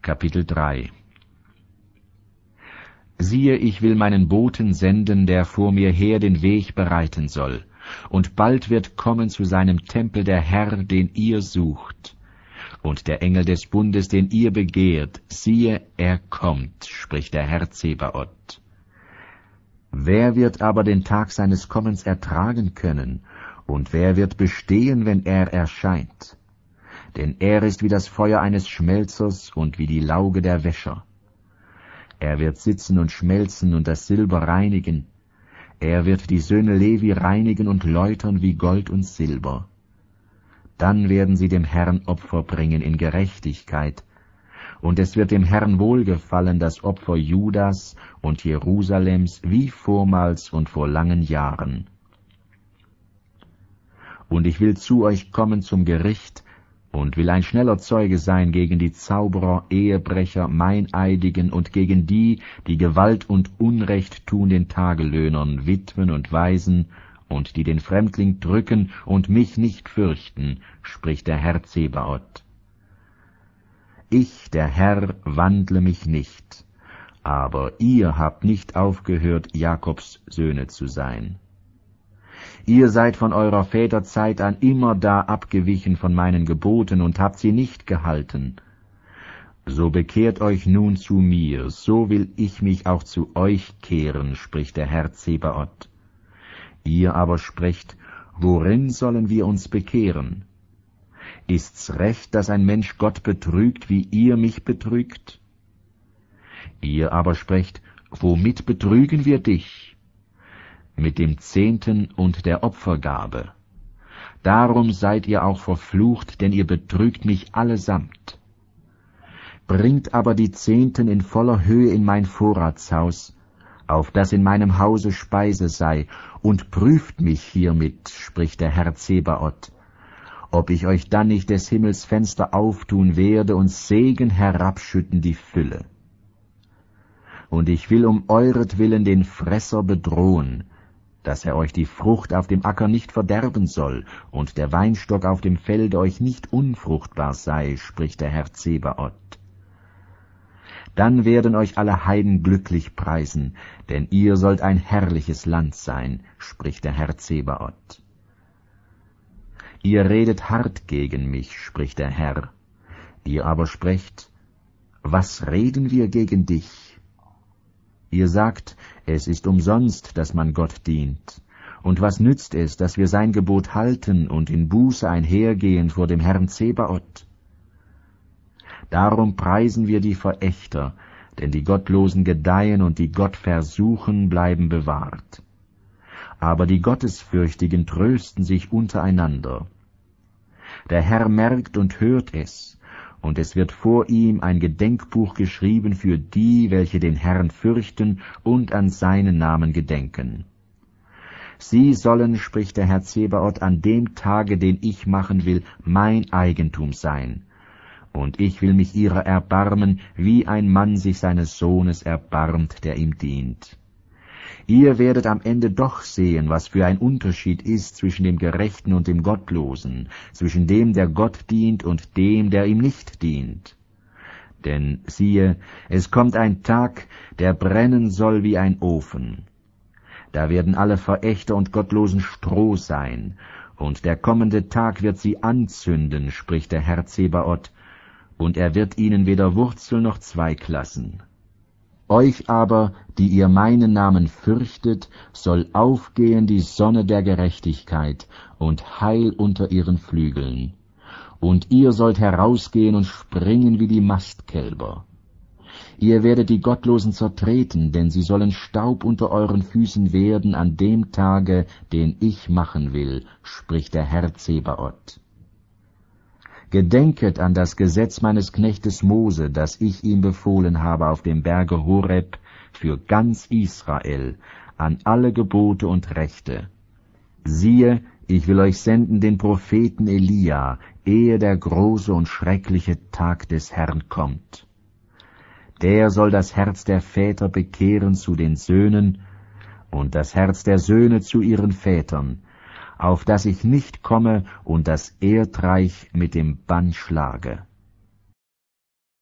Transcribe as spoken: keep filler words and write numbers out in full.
Kapitel drei. Siehe, ich will meinen Boten senden, der vor mir her den Weg bereiten soll, und bald wird kommen zu seinem Tempel der Herr, den ihr sucht. Und der Engel des Bundes, den ihr begehrt, siehe, er kommt, spricht der Herr Zebaoth. Wer wird aber den Tag seines Kommens ertragen können, und wer wird bestehen, wenn er erscheint? Denn er ist wie das Feuer eines Schmelzers und wie die Lauge der Wäscher. Er wird sitzen und schmelzen und das Silber reinigen. Er wird die Söhne Levi reinigen und läutern wie Gold und Silber. Dann werden sie dem Herrn Opfer bringen in Gerechtigkeit, und es wird dem Herrn wohlgefallen, das Opfer Judas und Jerusalems wie vormals und vor langen Jahren. Und ich will zu euch kommen zum Gericht, und will ein schneller Zeuge sein gegen die Zauberer, Ehebrecher, Meineidigen und gegen die, die Gewalt und Unrecht tun den Tagelöhnern, Witwen und Waisen, und die den Fremdling drücken und mich nicht fürchten, spricht der Herr Zebaoth. Ich, der Herr, wandle mich nicht, aber ihr habt nicht aufgehört, Jakobs Söhne zu sein. Ihr seid von eurer Väter Zeit an immer da abgewichen von meinen Geboten und habt sie nicht gehalten. So bekehrt euch nun zu mir, so will ich mich auch zu euch kehren, spricht der Herr Zebaoth. Ihr aber sprecht, worin sollen wir uns bekehren? Ist's recht, dass ein Mensch Gott betrügt, wie ihr mich betrügt? Ihr aber sprecht, womit betrügen wir dich? Mit dem Zehnten und der Opfergabe. Darum seid ihr auch verflucht, denn ihr betrügt mich allesamt. Bringt aber die Zehnten in voller Höhe in mein Vorratshaus, auf dass in meinem Hause Speise sei, und prüft mich hiermit, spricht der Herr Zebaoth, ob ich euch dann nicht des Himmels Fenster auftun werde und Segen herabschütten die Fülle. Und ich will um euretwillen den Fresser bedrohen, dass er euch die Frucht auf dem Acker nicht verderben soll und der Weinstock auf dem Felde euch nicht unfruchtbar sei, spricht der Herr Zebaoth. Dann werden euch alle Heiden glücklich preisen, denn ihr sollt ein herrliches Land sein, spricht der Herr Zebaoth. Ihr redet hart gegen mich, spricht der Herr. Ihr aber sprecht, was reden wir gegen dich? Ihr sagt, es ist umsonst, dass man Gott dient. Und was nützt es, dass wir sein Gebot halten und in Buße einhergehen vor dem Herrn Zebaoth? Darum preisen wir die Verächter, denn die Gottlosen gedeihen und die Gott versuchen, bleiben bewahrt. Aber die Gottesfürchtigen trösten sich untereinander. Der Herr merkt und hört es, und es wird vor ihm ein Gedenkbuch geschrieben für die, welche den Herrn fürchten und an seinen Namen gedenken. Sie sollen, spricht der Herr Zebaoth, an dem Tage, den ich machen will, mein Eigentum sein, und ich will mich ihrer erbarmen, wie ein Mann sich seines Sohnes erbarmt, der ihm dient. Ihr werdet am Ende doch sehen, was für ein Unterschied ist zwischen dem Gerechten und dem Gottlosen, zwischen dem, der Gott dient, und dem, der ihm nicht dient. Denn siehe, es kommt ein Tag, der brennen soll wie ein Ofen. Da werden alle Verächter und Gottlosen Stroh sein, und der kommende Tag wird sie anzünden, spricht der Herr Zebaoth, und er wird ihnen weder Wurzel noch Zweig lassen. Euch aber, die ihr meinen Namen fürchtet, soll aufgehen die Sonne der Gerechtigkeit und Heil unter ihren Flügeln. Und ihr sollt herausgehen und springen wie die Mastkälber. Ihr werdet die Gottlosen zertreten, denn sie sollen Staub unter euren Füßen werden an dem Tage, den ich machen will, spricht der Herr Zebaoth. Gedenket an das Gesetz meines Knechtes Mose, das ich ihm befohlen habe auf dem Berge Horeb, für ganz Israel, an alle Gebote und Rechte. Siehe, ich will euch senden den Propheten Elia, ehe der große und schreckliche Tag des Herrn kommt. Der soll das Herz der Väter bekehren zu den Söhnen und das Herz der Söhne zu ihren Vätern, auf dass ich nicht komme und das Erdreich mit dem Bann schlage.